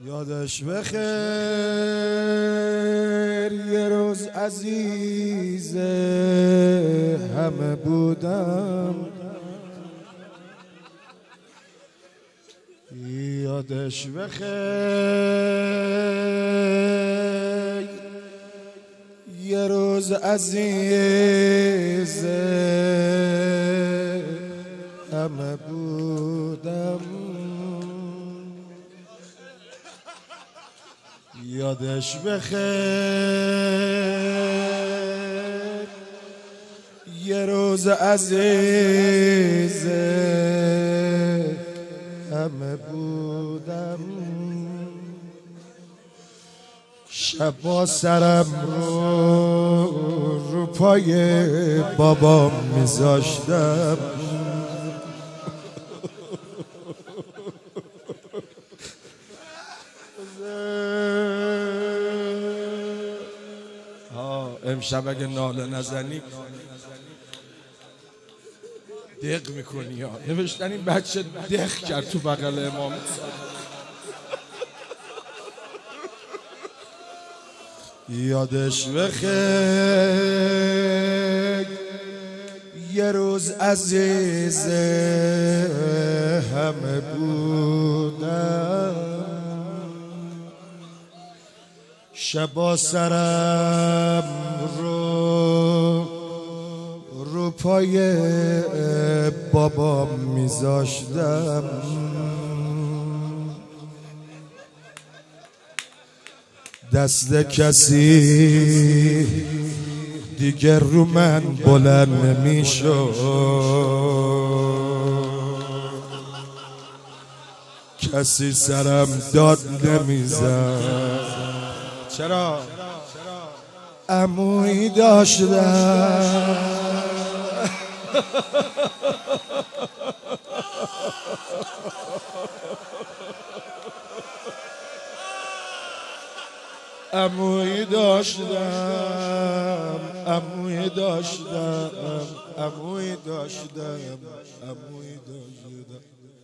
یادش بخیر یه روز عزیز همه بودم، یادش بخیر یه روز عزیز همه بودم، یادش بخیر یه روز عزیز همه بودم، شبا سرم رو پای بابام میذاشتم، امشب اگه ناله نزنی دق میکنی ها. نوشتن این بچه دق کرد تو بغل امام. یادش بخیر یه روز عزیز همه بودم، شبا سرم رو پای بابام میذاشتم، دست کسی دیگر رو من بلند نمیشد، کسی سرم داد نمیزد، چرا؟ عمویی داشتم عمویی داشتم عمویی داشتم عمویی داشتم عمویی داشتم.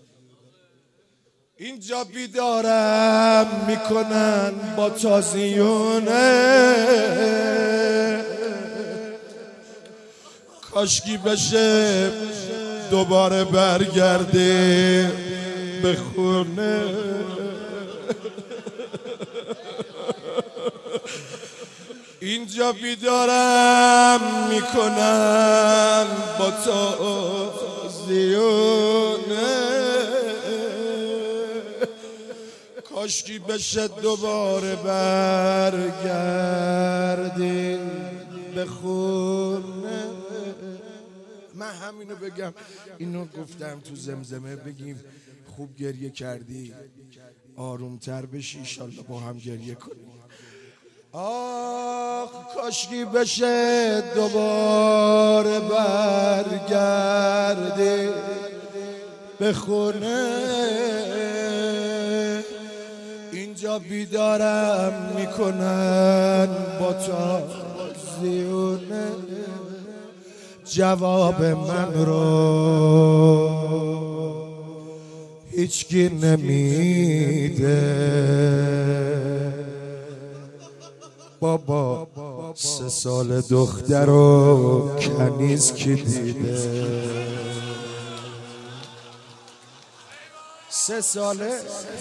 اینجا بیدارم میکنن با تازیونه، کاشکی بشه دوباره برگرده به خونه، اینجا بیدارم میکنن با تازیونه، کاشکی بشه دوباره برگردی به خونه. من همینو بگم، اینو گفتم تو زمزمه بگیم خوب گریه کردی آرومتر بشی، ایشالله با هم گریه کنیم. آخ کاشکی بشه دوباره برگردی به خونه، اینجا بیدارم میکنن با تازیونه، جواب من رو هیچکی نمیده، بابا 3 سال دختر رو کنیز کی دیده؟ 3 ساله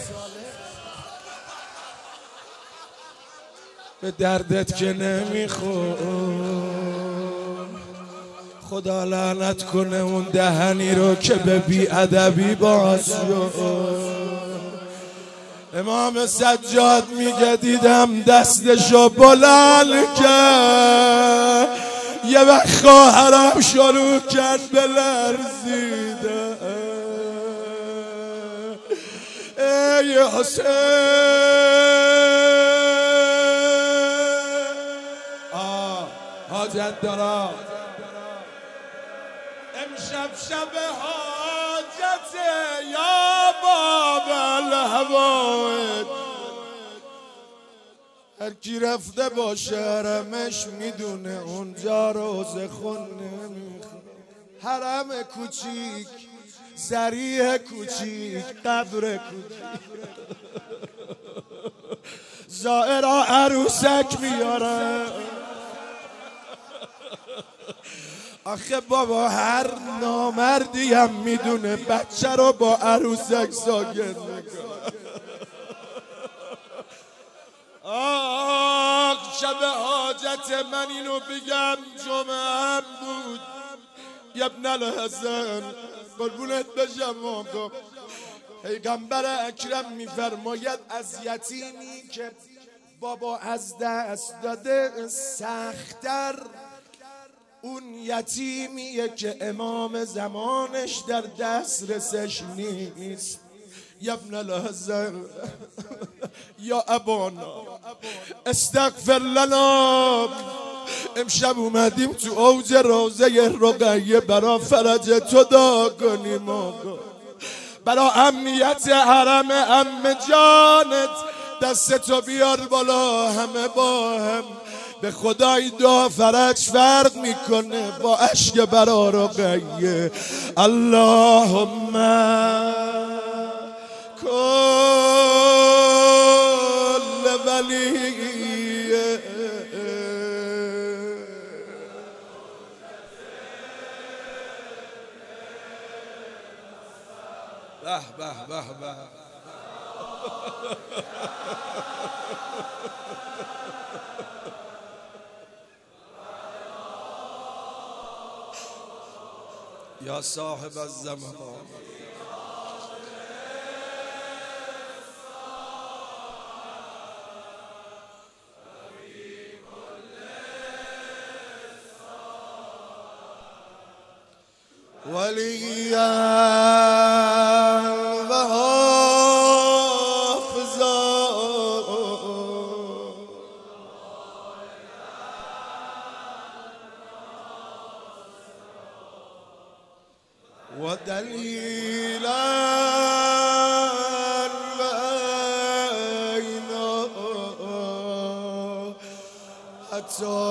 به دردت که نمیخور، خدا لعنت کنه اون دهنی رو که به بی‌ادبی باز شد. امام سجاد میگه دیدم دستشو بلند کرد، یه وقت خواهرم شروع کرد به لرزیدن، ای حسین حاجت دارم امشب شب حاجته یا باب الهوایت، هر کی رفته با شرمش میدونه اونجا روزه خون نمیخواد. حرم کوچیک، ذریح کوچیک، قبر کوچیک زائرا عروسک میاره. آخه بابا هر نامردی هم میدونه بچه رو با عروسک ساکت میکنه. آخ شب حاجت من اینو بگم جمعه هم بود. ابن الحسن قربونت بشم آقا، پیغمبر اکرم میفرماید از یتیمی که بابا از دست داده سخت‌تر اون یتیمیه که امام زمانش در دسترسش نیست. یا ابن الحسن یا ابانا استغفر لنا. امشب اومدیم تو اوج روزه رقیه برا فرج تو دعا کنیم آقا، برا امنیت حرم عمه جانت. دستتو بیار بالا همه با هم، به خدای دعا فرج فرق میکنه با اشک برا رقیه. اللهم کل ولی به به به به یا صاحب الزمان ولیا و حافظا و دلیلا بينا حتی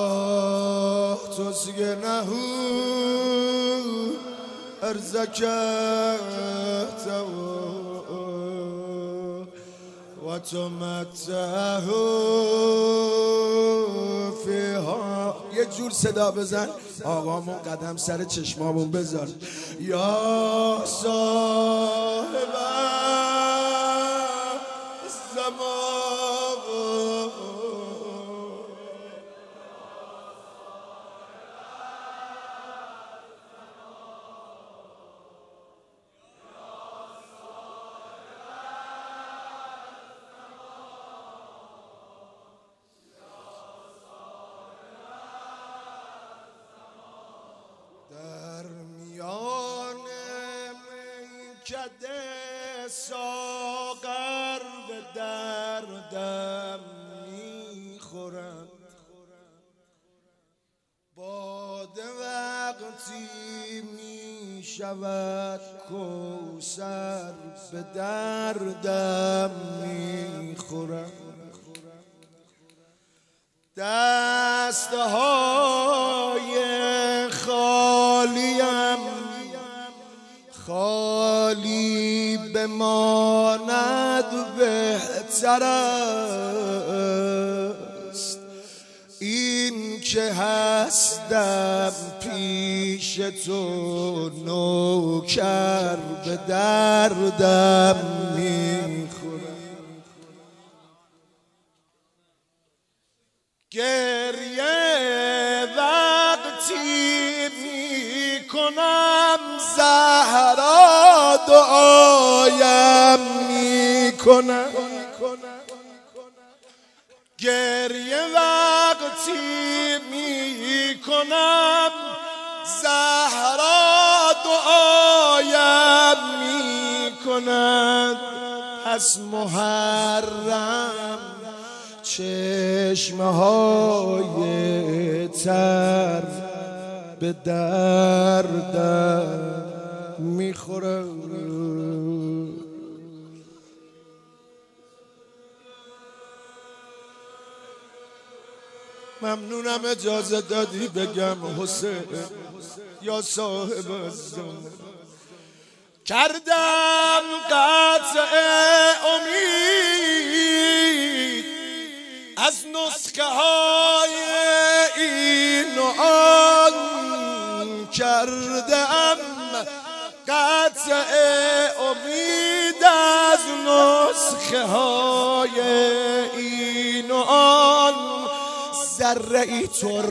تسکنه ارزکته و تمتعه فیها. یه جور صدا بزن آقامون، قدم سر چشمامون بذار. یا صاحب الزمان کده ساغر به دردم میخورد. باده وقتی میشود کوثر به دردم میخورد. دستهای خالیم خالی بماند بهتر است. این که هستم پیش تو نوکر به دردم میخورم. گریه وقتی میکنم زهرا دعایم میکنم. گریه وقتی میکنم زهرا دعایم میکند. پس محرم چشمهای تر به دردم میخوره. ممنونم اجازه دادی بگم حسین یا صاحب الزمان. کردم قطع امید از نسخه های این و آن کردم قطع امید از نسخه های این و آن ذره ای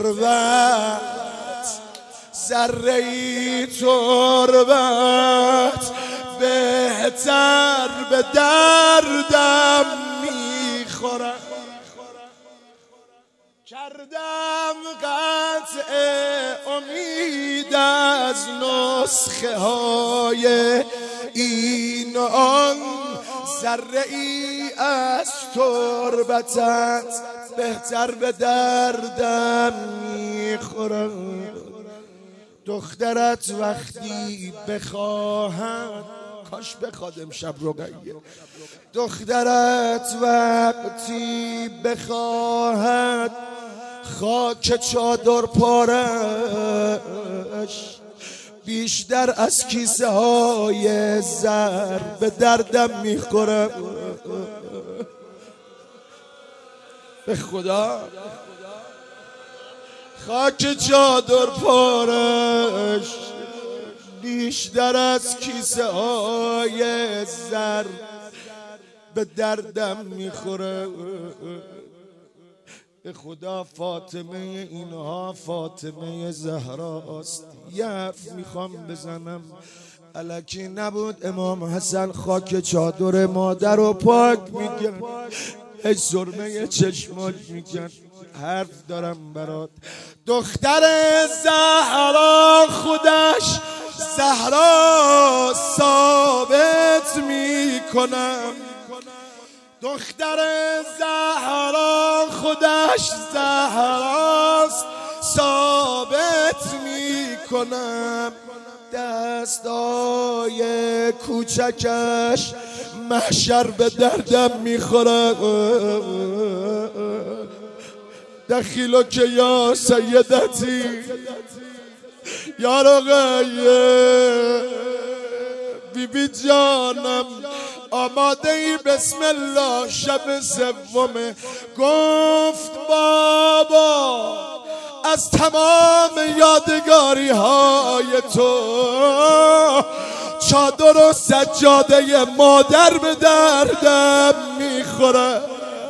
تربت بهتر به دردم میخورم کردم قطع امید از نسخه های این آن ذره ای از تربتت بهتر به دردم میخورم دخترت وقتی بخواهد کاش بخواد امشب رقیه دخترت وقتی بخواهد خاک چادر پارش بیشتر از کیسه های زر به دردم میخورم به خدا خاک چادر پارش بیشتر از کیسه های زر به دردم میخوره به خدا فاطمه اینها فاطمه زهراست یه حرف میخوام بزنم الکی نبود امام حسن خاک چادر مادر رو پاک میگن هیچ سرمه چشمات میگن حرف دارم برات دختر زهرا خودش زهرا ثابت میکنم دختر زهرا خودش زهراست ثابت میکنم دستای کوچکش محشر به دردم میخوره دخیلو که یا سیدتی یا رقیه بی بی جانم آماده ای بسم الله شب سومه گفت بابا از تمام یادگاری های تو چادر و سجاده مادر به دردم میخوره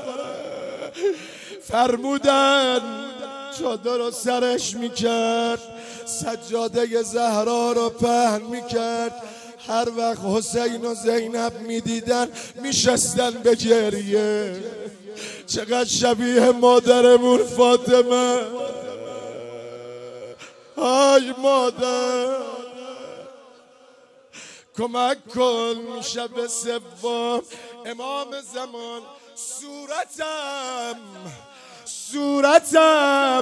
فرمودن چادر رو سرش میکرد سجاده زهرا رو پهن میکرد هر وقت حسین و زینب میدیدن میشستن به گریه چقدر شبیه مادرمون فاطمه آی مادر کمک کن شب سوم امام زمان صورتم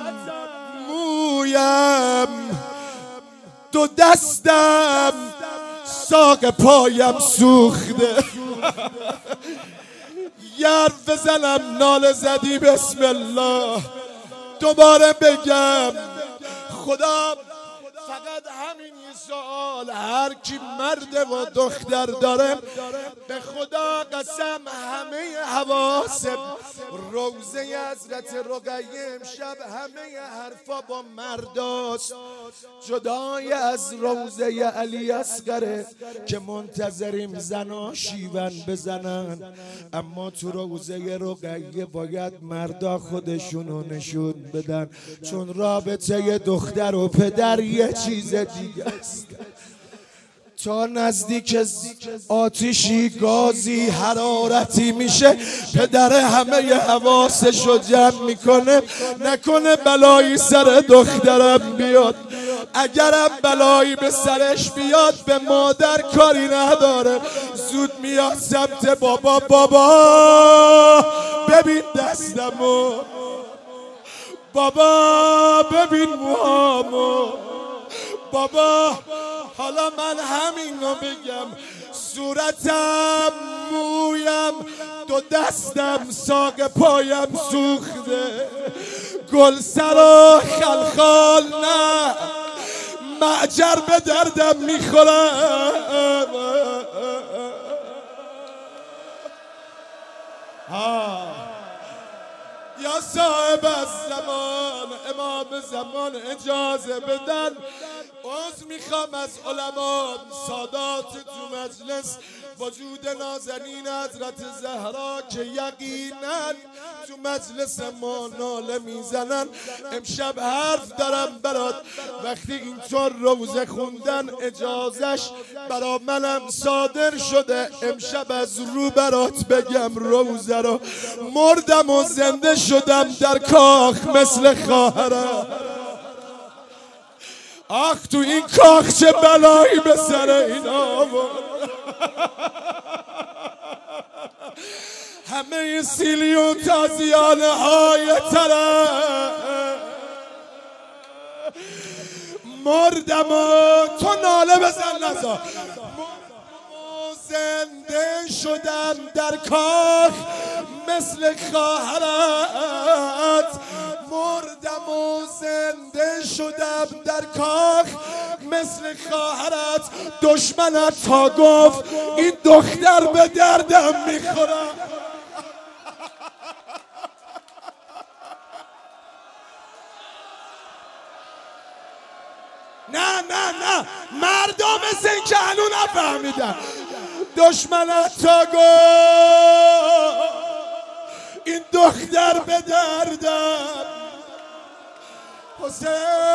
مویم دو دستم ساق پایم سوخته یه حرف بزنم ناله زدی بسم الله دوباره بگم خدا فقط همین سوال هر کی مرد و دختر داره به خدا قسم همه حواس روزه حضرت رقیه امشب همه حرفا با مرداست جدای از روزه علی اصغره که منتظریم زنا شیون بزنن اما تو روزه رقیه باید مردا خودشونو نشون بدن چون رابطه دختر و پدر یه چیز دیگه است تا نزدیک آتیشی گازی حرارتی میشه پدر همه حواسشو جمع میکنه نکنه بلایی سر دخترم بیاد اگرم بلایی به سرش بیاد به مادر کاری نداره زود میاد سمت بابا ببین دستمو بابا ببین موهامو بابا حالا من همین رو بگم صورتم مویم دو دستم ساق پایم سوخته گل سر و خلخال نه معجر به دردم میخورم یا صاحب الزمان، امام زمان اجازه بدن عذر میخوام از علما سادات تو مجلس، وجود نازنین حضرت زهرا که یقینا تو مجلس ما ناله میزنن. امشب حرف دارم برات، وقتی اینطور روزه خوندن اجازش برا منم صادر شده، امشب از رو برات بگم روزه رو مردم و زنده شدم در کاخ مثل خواهرم. آخ تو این کاخ چه بلایی به سر این آورد، همه سیلیون تازیانه های طرف مردم و تو ناله بزن نزا، زنده شدم در کاخ مثل خواهرت، مردم و زنده شدم در کاخ مثل خواهرت. دشمنت تا گفت این دختر به دردم میخورم. نه مردم مثل این که هنو نفهمیدن. دشمنت تا گفت این دختر به دردم. حسین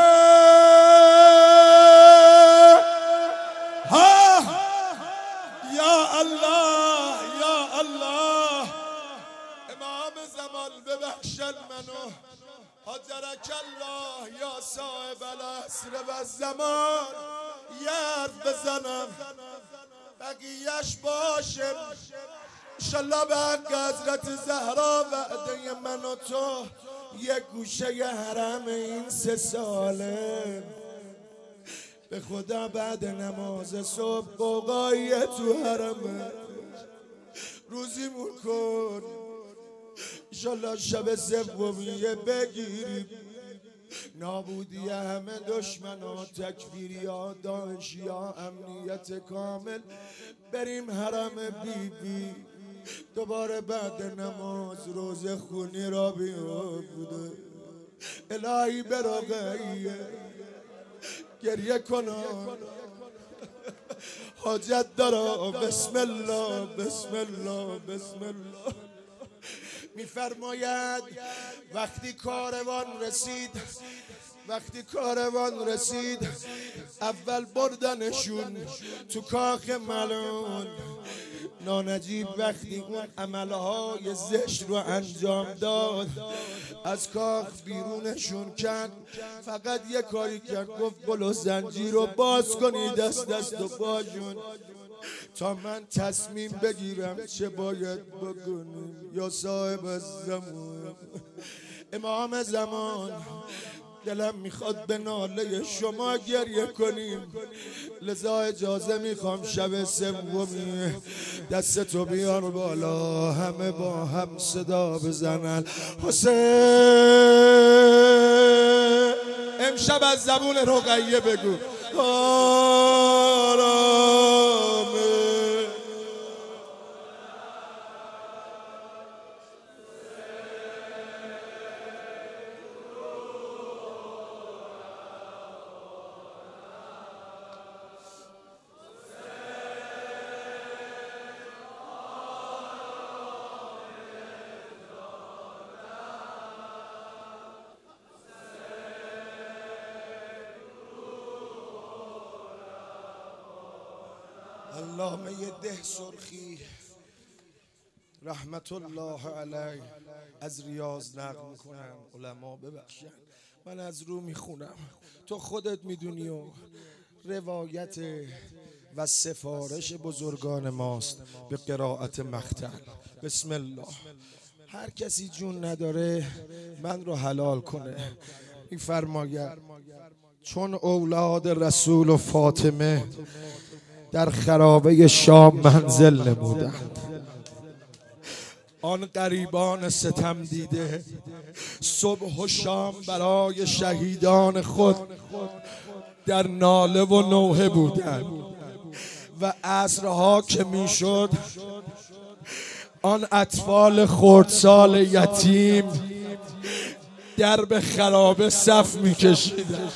ها یا الله یا الله، امام زمان ببخشن منو، حجرک الله یا صاحب العصر و الزمان. یه حرف بزنم بقیهش باشه انشالله به حق حضرت زهرا. وعده من و تو یک گوشه حرم این 3 ساله، به خدا بعد نماز صبح قوقایی تو حرم روزیمون کن انشالله شب سومیه بگیریم نابودی همه دشمنا، تکفیری ها، داعشی ها، امنیت کامل، بریم حرم بی بی دوباره بعد نماز روزه خونی را بیافته. الهی به رقیه گریه کنم حاجت دارم. بسم الله بسم الله بسم الله. میفرماید وقتی کاروان رسید اول بردنشون تو کاخ ملعون. نانجیب وقتی اون عملهای زشت رو انجام داد از کاخ بیرونشون کرد، فقط یه کاری کرد، گفت گل زنجیر رو باز کنی دست و پاشون تا من تصمیم بگیرم چه باید بکنیم. یا صاحب الزمان، امام زمان، دلم میخواد به ناله شما گریه کنیم، لذا اجازه میخوام شب سومی دستتو بیار بالا همه با هم صدا بزنن. حسین امشب از زبون رقیه بگو آرامه. علامه ده سرخی رحمت الله علیه از ریاض نقل میکنن، علما ببخشن من از رو میخونم، تو خودت میدونی و روایت و سفارش بزرگان ماست به قرائت مقتل. بسم الله. هر کسی جون نداره من رو حلال کنه. میفرماید چون اولاد رسول و فاطمه در خرابه شام منزل نمودند، آن غریبان ستم دیده صبح و شام برای شهیدان خود در ناله و نوحه بودند و عصرها که میشد آن اطفال خردسال یتیم درب خرابه صف میکشیدن،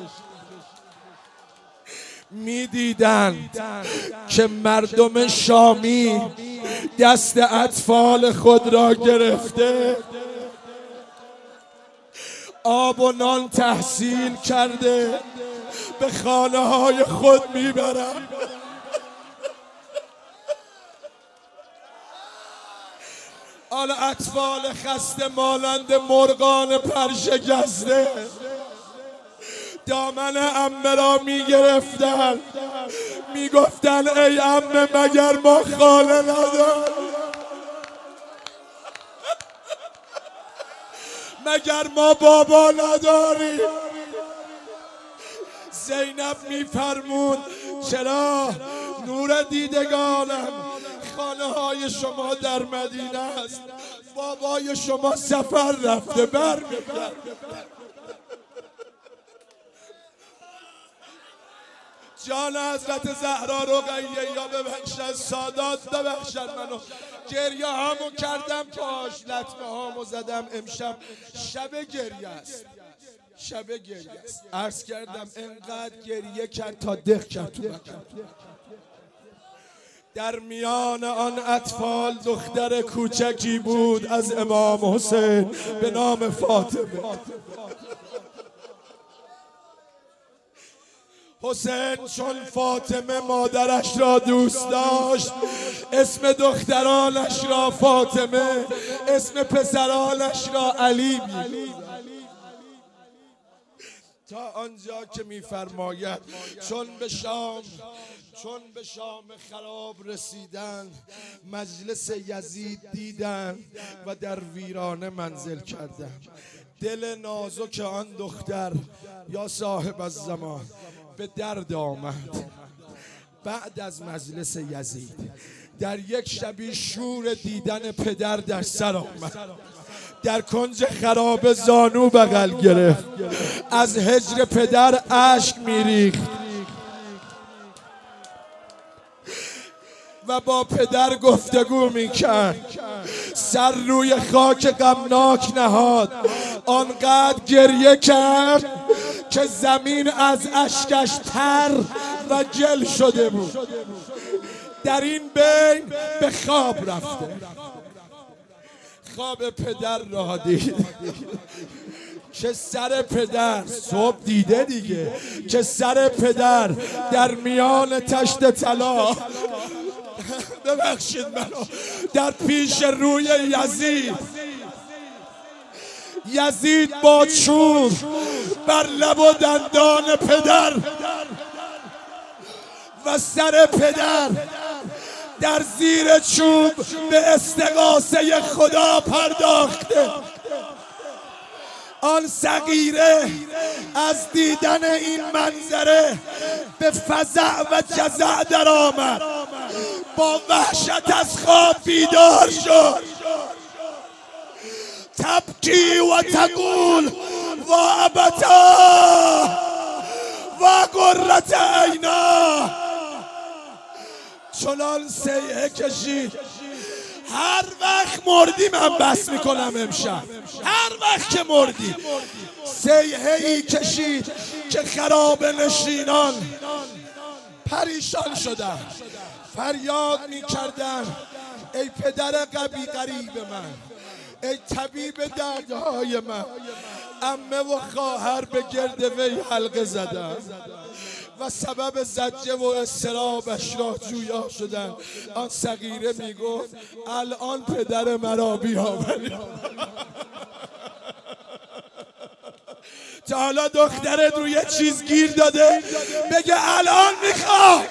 میدیدند که مردم شامی دست اطفال خود را گرفته، آب و نان تحصیل کرده به خانه های خود میبرند. حالا اطفال خسته مانند مرغان پرشکسته دامن عمه را میگرفتن، میگفتن ای عمه مگر ما خاله نداریم؟ مگر ما بابا نداریم؟ زینب میفرمود چرا نور دیدگانم، خانه های شما در مدینه است، بابای شما سفر رفته برمیگرده. جان حضرت زهرا رقیه یا ببخشن، سادات ببخشن منو، گریه هامو کردم پاش، لطمه هامو زدم امشب، شب گریه است، شب گریه است. عرض کردم انقدر گریه کرد تا دق کرد تو بکن. در میان آن اطفال دختر کوچکی بود از امام حسین به نام فاطمه. حسین چون فاطمه مادرش را دوست داشت، اسم دخترانش را فاطمه، اسم پسرانش را علی می‌گفت. تا آنجا که می‌فرماید چون به شام خراب رسیدن، مجلس یزید دیدن و در ویرانه منزل کردن. دل نازک آن دختر یا صاحب الزمان به درد آمد. بعد از مجلس یزید در یک شبی شور دیدن پدر در سر آمد، در کنج خراب زانو بغل گرفت، از هجر پدر اشک میریخت و با پدر گفتگو میکرد. سر روی خاک غمناک نهاد، آنقدر گریه کرد که زمین از اشکش تر و گل شده بود. در این بین به خواب رفته، خواب پدر را دید که سر پدر، صبح دیده دیگه، که سر پدر در میان تشت طلا، ببخشید منو، در پیش روی یزید با چور بر لب و دندان پدر و سر پدر در زیر چوب به استغاثه خدا پرداخته. آن صغیره از دیدن این منظره به فزع و جزع در آمد، با وحشت از خواب بیدار شد. تبکی و تقول و ابتا و قرة عینا، چنان سیحه کشید. هر وقت مردی من بس میکنم امشب، هر وقت که مردی سیحه ای کشید که خراب نشینان پریشان شدن، فریاد میکردن ای پدر غریب من، ای طبیب دردهای من. عمه و خواهر به گرد وی حلقه زدن و سبب زجه و اضطرابش را جویا شدن. آن صغیره میگفت الان پدر مرا بیاورید. تا حالا دخترت روی چیز گیر داده بگه الان میخوام.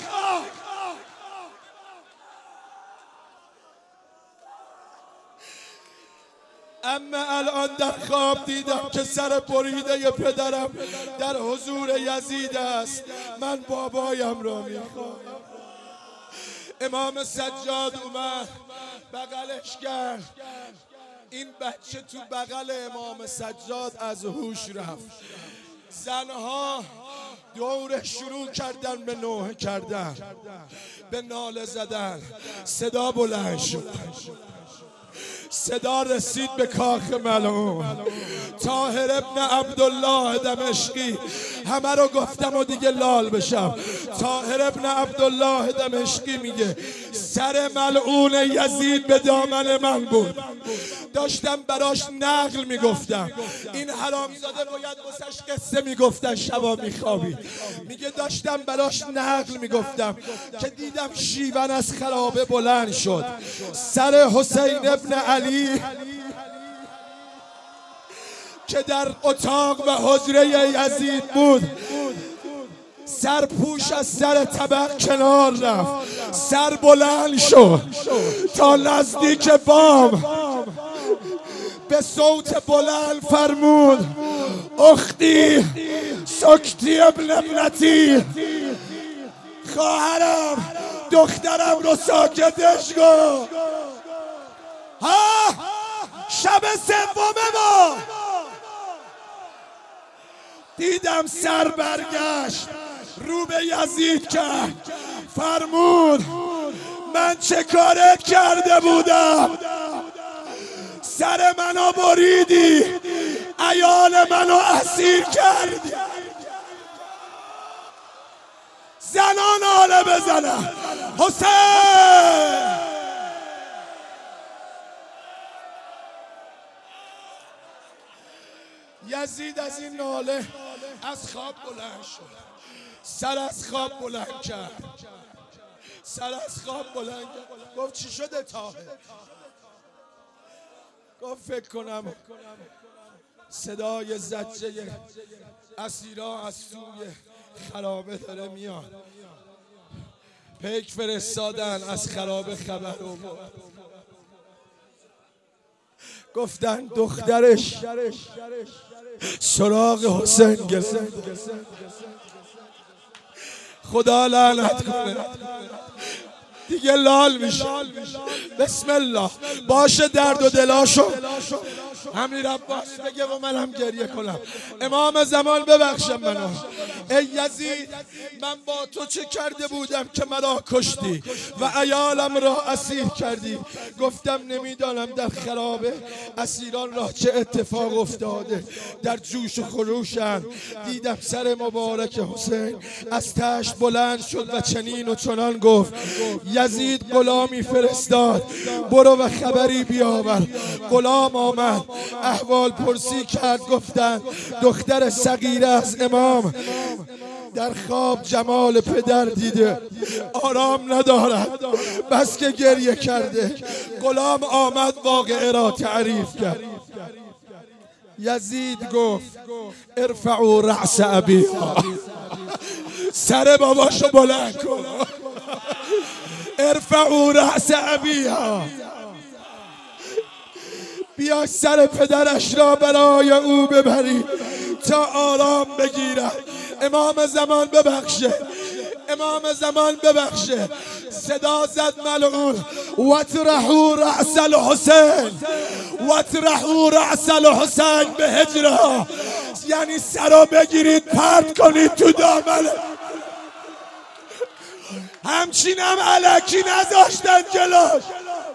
اما الان در خواب دیدم که سر بریده پدرم در حضور یزید است. من بابایم را میخوام. امام سجاد اومد بغلش کرد. این بچه تو بغل امام سجاد از هوش رفت. زنها دور شروع کردن به نوحه کردن، به ناله زدن. صدا بلند شد، صدا رسید به کاخ ملعون. طاهر ابن عبدالله دمشقی، همه رو گفتم و دیگه لال بشم. طاهر ابن عبدالله دمشقی میگه سر ملعون یزید به دامن من بود، داشتم براش نقل میگفتم. این حرامزاده باید واسش قصه میگفتن شبا میخوابید. میگه داشتم براش نقل میگفتم که دیدم شیون از خرابه بلند شد، سر حسین ابن علی که در اتاق و حجره یزید بود سرپوش از سر طبق کنار رفت، سر بلند شد تا نزدیک بام به صوت بلند فرمود اختی سکتی ابن ابنتی، خواهرم دخترم رو ساکتش کن. ها شب سوم ما دیدم سر برگشت رو به یزید کرد، فرمود من چه کارت کرده بودم؟ سر منو بریدی، عیال منو اسیر کردی. زنان ناله بزنن حسین. یزید از این ناله از خواب بلند شد، سر از خواب بلند کرد، سر از خواب بلند کرد. گفت چی شده طاهر؟ گفت فکر کنم صدای زجه اسیرا از سوی خرابه داره میاد. پیک فرستادن از خرابه خبر آورد، گفتن دخترش سراغ حسین گرفت. خدا لعنت کنه دیگه لال میشه. بسم الله باشه درد و دلاشو امیر عباس بگه و منم گریه کنم. امام زمان ببخشم منو. ای یزید من با تو چه کرده بودم که مرا کشتی و عیالم را اسیر کردی؟ گفتم نمیدانم در خرابه اسیران را چه اتفاق افتاده، در جوش و خروشن. دیدم سر مبارک حسین از تشت بلند شد و چنین و چنان گفت. یزید غلامی فرستاد برو و خبری بیاور. غلام آمد احوال پرسی کرد، گفتند دختر صغیره از امام در خواب جمال پدر دیده، آرام ندارد، بس که گریه کرده. غلام آمد واقعه را تعریف کرد. یزید گفت ارفعوا رأس ابیها، سر باباشو بلند کن. ارفعوا رأس ابیها، بیا سر پدرش را برای او ببری تا آرام بگیرد. امام زمان ببخشه، امام زمان ببخشه. صدا زد ملعون وطرحوا رأس الحسین، وطرحوا رأس الحسین به هجرها، یعنی سرا بگیرید پرت کنید تو دامنه. همچین هم علکی نذاشتن جلوش.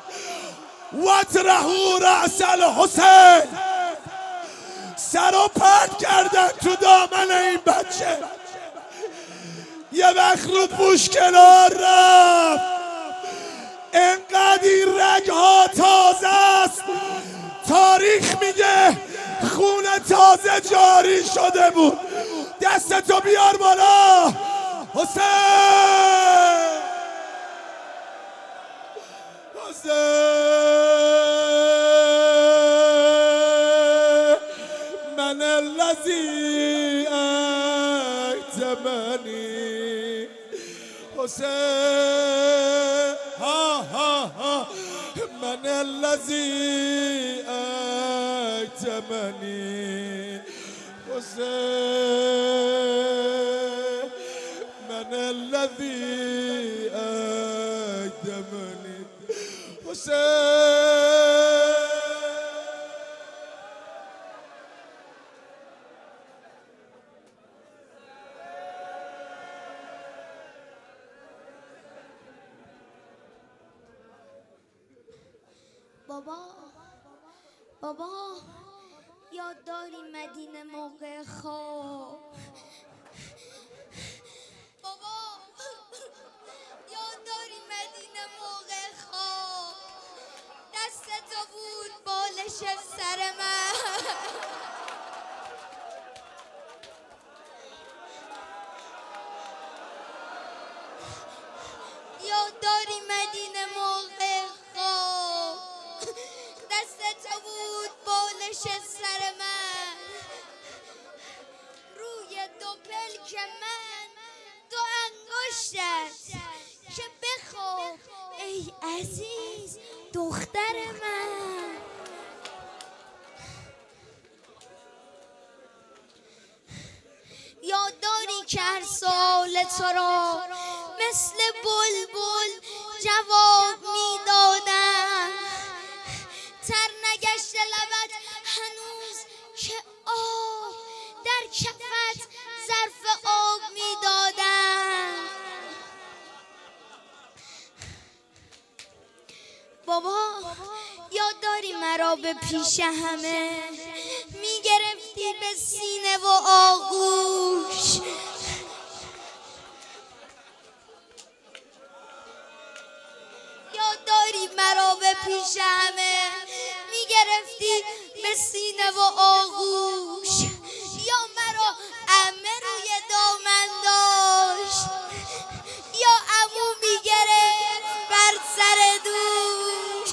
وطرحوا رأس الحسین، سرا پرت کردن تو دامن این بچه. یه وقت رو پوش کنار رفت، انقدر این رگها تازه است، تاریخ میگه خون تازه جاری شده بود. دستتو بیار بالا حسین. من الذی اعتمنی حسین، ها ها ها. من الذی اعتمنی حسین، من الذی اعتمنی حسین. بابا بابا یاد داری مدینه موقع خواب؟ بابا یاد داری مدینه موقع خواب؟ دست تو بود بالش سر من. یاد داری مدینه موقع خواب؟ دست تو بود بالش سر من. روی دو پلک من دو انگشتت که بخواب ای عزیز دختر من. یاد داری که هر سال تو را مثل بلبل جواب میدادم؟ تر نگشت لبت هنوز که آه در کفت ظرف آب میدادم. بابا یاد داری مرا به پیش همه میگرفتی به سینه و آغوش؟ یاد داری مرا به پیش همه میگرفتی به سینه و آغوش؟ یا مرا عمه روی دامن داشت یا عمو میگرفت بر سر دوش؟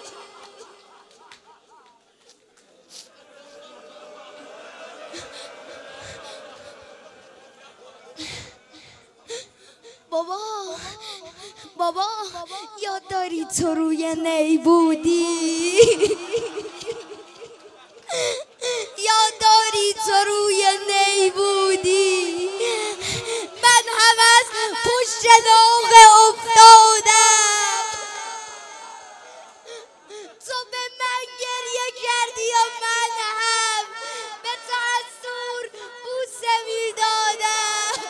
بابا یاد داری تو روی نی بودی؟ یاد داری تو روی نی بودی؟ من هم از پشت داغ افتادم. تو به من گریه کردی و من هم به تو از دور بوسه میدادم.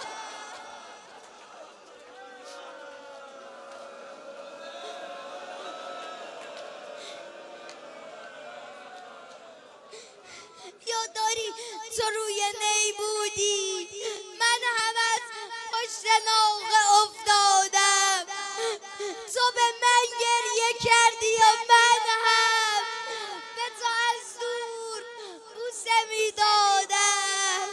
یاد داری تو روی نی بودی؟ من هم از پشت ناقه افتادم. تو به من گریه کردی و من هم به تو از دور بوسه میدادم.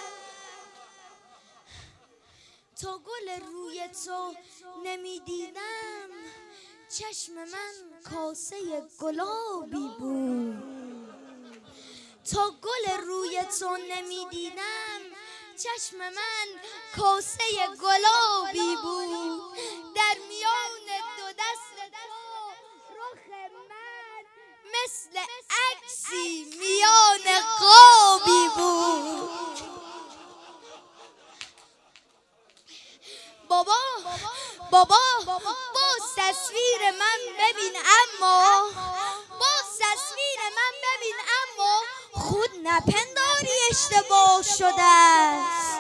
تا گل روی تو نمیدیدم چشم من کاسه گلابی بود. تا گل روی تو نمیدیدم چشم من کاسه گلابی بود. در میان دو دست تو رخ من مثل عکسی میان قابی بود. بابا باز تصویر من ببین اما خود نپنداری اشتباه شده است.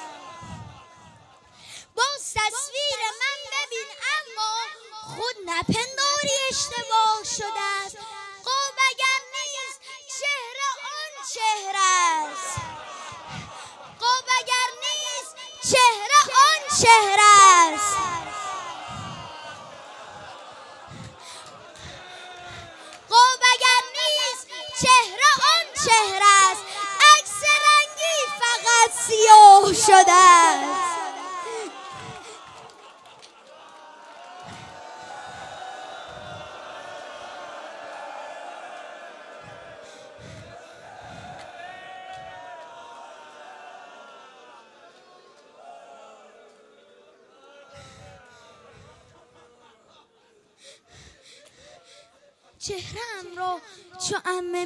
باز تصویر من ببین اما خود نپنداری اشتباه شده است. قاب اگر نیست چهره آن چهره است. قاب اگر نیست چهره آن چهره است. قاب اگر نیست چهره آن چهره است. عکس رنگی فقط سیاه شده است. چهره‌ام را چو عمه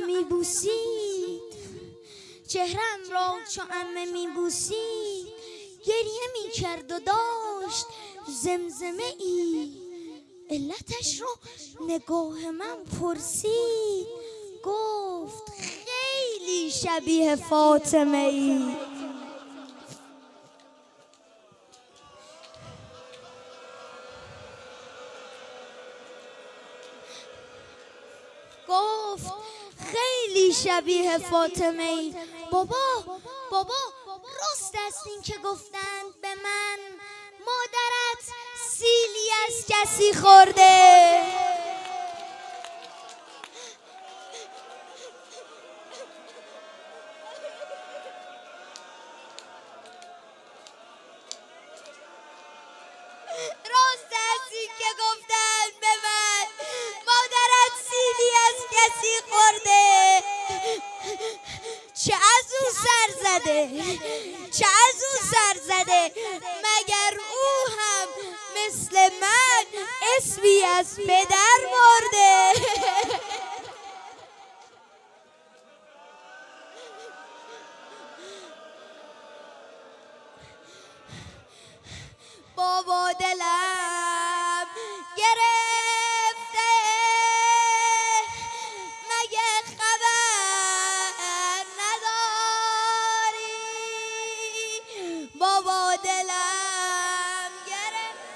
میبوسید گریه میکرد و داشت زمزمه ای. علتش رو نگاه من پرسید گفت خیلی شبیه فاطمه ای. خیلی شبیه فاطمه ای. بابا راست است این که گفتند به من مادرت سیلی از کسی خورده. راست است این که گفتند به من مادرت سیلی از کسی خورده. چه از او سر زده مگر او هم مثل من اسمی از پدر مرده. بابا دلم گرفته مگه خبر نداری. بابا دلم گرفته.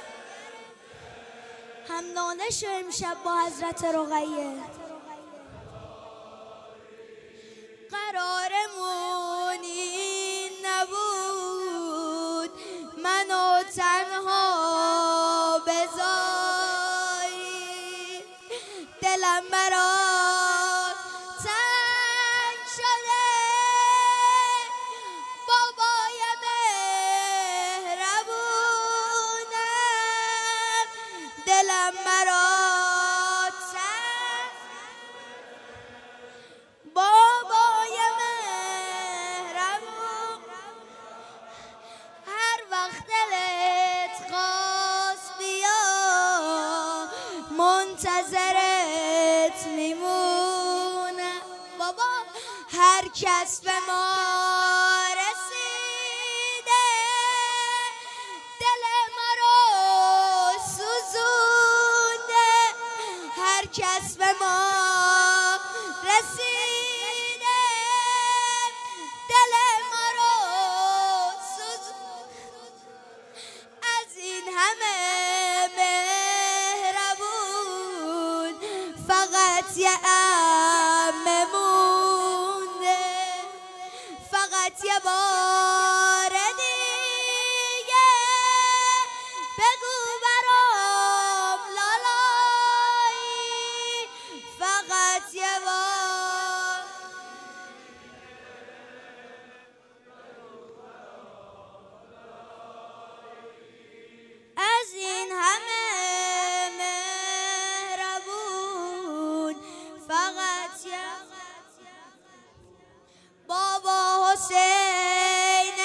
هم نانه شو امشب با حضرت رقیه. قرارمون این نبود منو تنها بذاری. دلم برات تنگ شده بابای مهربونم. دلم برات تنگ بابای مهربون. هر وقت دلت خواست بیا منتظرت میمونم. بابا هر کس به ما رسیده دل ما رو سوزونده. هر کس به ما رسیده دل ما رو سوزونده. از این همه مهربون فقط یه عمه مونده. فقط یه بار دیگه بگو برام لالایی. فقط یه بار. از این همه مهربون فقط یه بابا حسین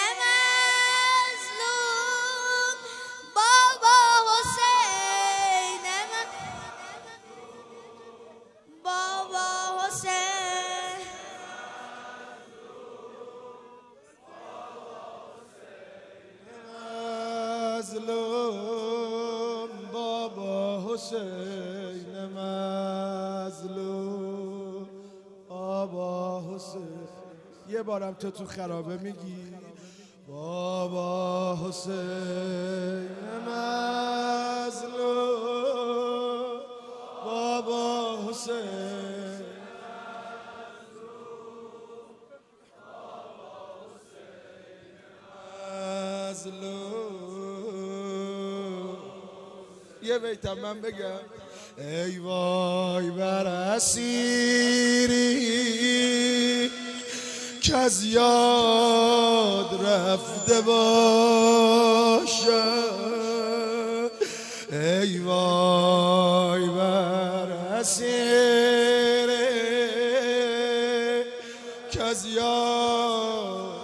مظلوم. بابا حسین بابا حسین مظلوم. بابا حسین مظلوم. بابا حسین. یه بارم تو خرابه میگی بابا حسین مظلوم. بابا حسین مظلوم. یه بیتم من بگم. ای وای بر اسیری که از یاد رفته باشد. ای وای بر اسیری که از یاد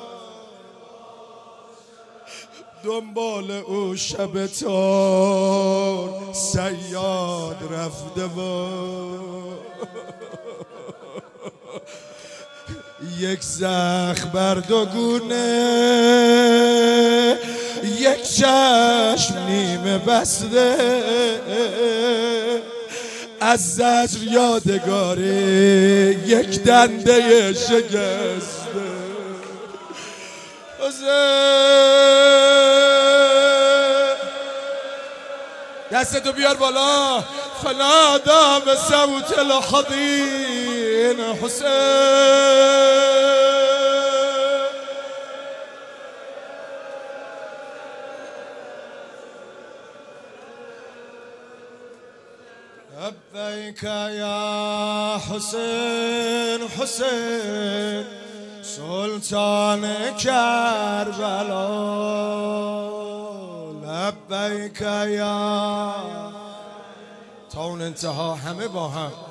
دنبال او شب تار صیاد رفته بود. یک زخم بر دو گونه یک چشم نیمه بسته از زجر یادگاری یک دنده شکسته. دستتو بیار بالا. فنادى بصوت الحضيض لبیک یا حسین حسین سلطان کربلا لبیک یا تا اون انتها همه با هم